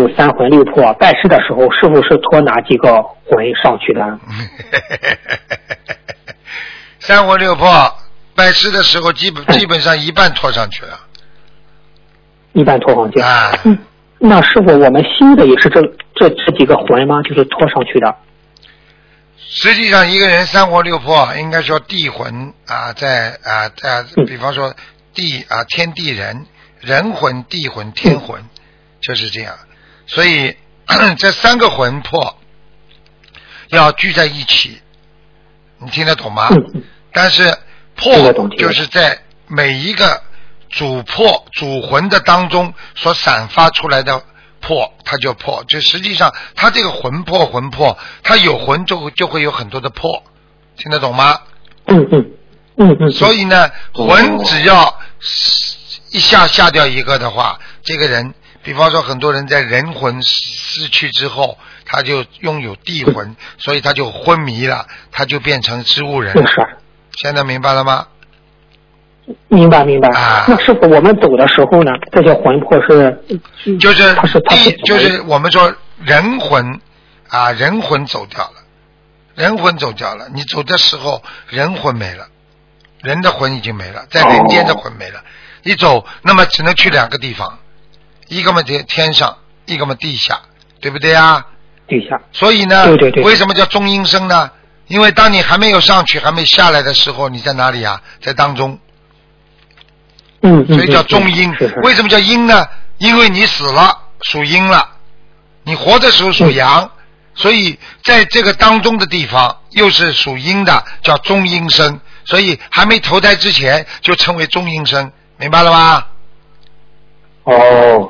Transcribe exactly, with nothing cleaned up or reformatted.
有三魂六魄，拜师的时候是不是托哪几个魂上去的？ 三魂六魄，拜师的时候基本基本上一半拖上去了。 一半拖上去。 啊。 嗯，那师傅，我们修的也是这这这几个魂吗？就是拖上去的。 实际上，一个人三魂六魄，应该说地魂啊，在啊在，比方说地啊天地人，人魂、地魂、天魂，嗯、就是这样。所以这三个魂魄要聚在一起，你听得懂吗？ 嗯、 但是魄就是在每一个主魄、主魂的当中所散发出来的。魄，它就魄，就实际上它这个魂魄魂魄，它有魂就就会有很多的魄，听得懂吗？ 嗯嗯嗯嗯。 所以呢，魂只要一下下掉一个的话，这个人，比方说很多人在人魂失去之后，他就拥有地魂，嗯、所以他就昏迷了，他就变成植物人。 是。 现在明白了吗？ 明白明白、 啊、 那师傅，我们走的时候呢，这些魂魄是就是它是它是就是我们说人魂啊，人魂走掉了，人魂走掉了，你走的时候人魂没了，人的魂已经没了，在人间的魂没了，一、哦、走那么只能去两个地方，一个嘛天上，一个嘛地下，对不对啊？ 地下。 所以呢， 对对对， 为什么叫中阴身呢？因为当你还没有上去还没下来的时候，你在哪里啊？在当中。 嗯， 所以叫中阴。为什么叫阴呢？因为你死了属阴了，你活的时候属阳、嗯、所以在这个当中的地方又是属阴的，叫中阴身，所以还没投胎之前就称为中阴身，明白了吗？ 哦。